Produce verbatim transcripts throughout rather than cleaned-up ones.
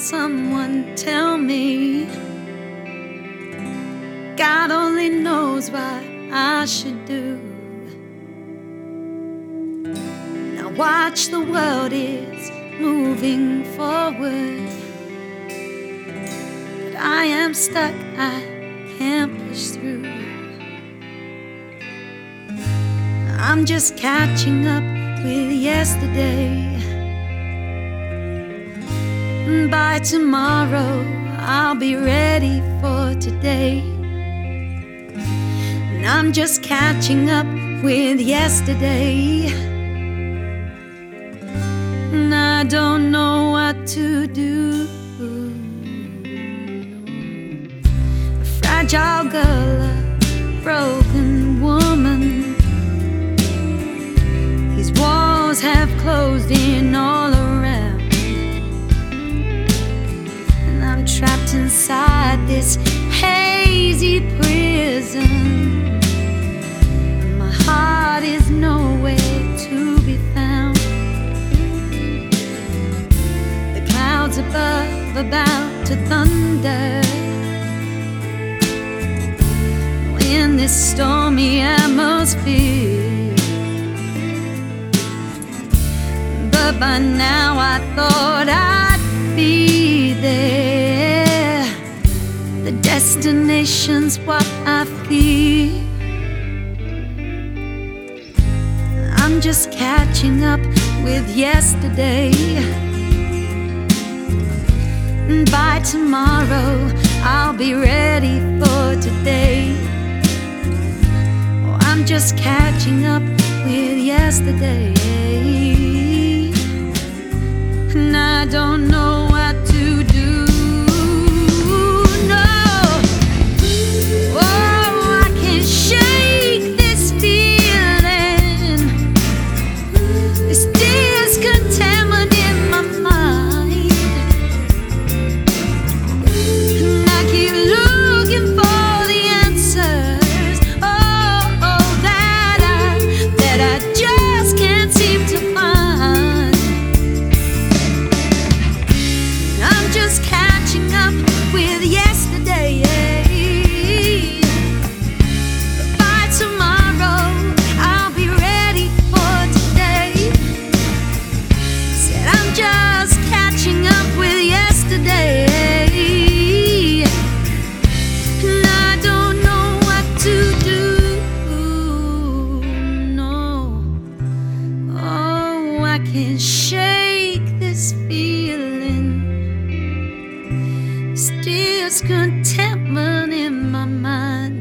someone tell me God only knows what I should do. Now watch, the world is moving forward, but I am stuck, I can't push through. I'm just catching up with yesterday. By tomorrow, I'll be ready for today. And I'm just catching up with yesterday. And I don't know what to do. A fragile girl, a broken woman. These walls have closed in all around. Trapped inside this hazy prison. My heart is nowhere to be found. The clouds above about to thunder in this stormy atmosphere. But by now I thought I'd be there. The destination's what I fear. I'm just catching up with yesterday. And by tomorrow, I'll be ready for today. Oh, I'm just catching up with yesterday. And I don't know what to do. I can't shake this feeling. There's contentment in my mind.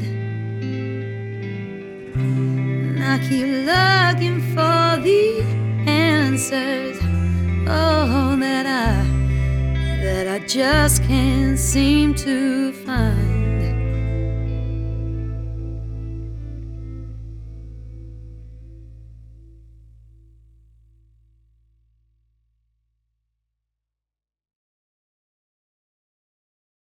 And I keep looking for the answers, oh, that I that I just can't seem to find.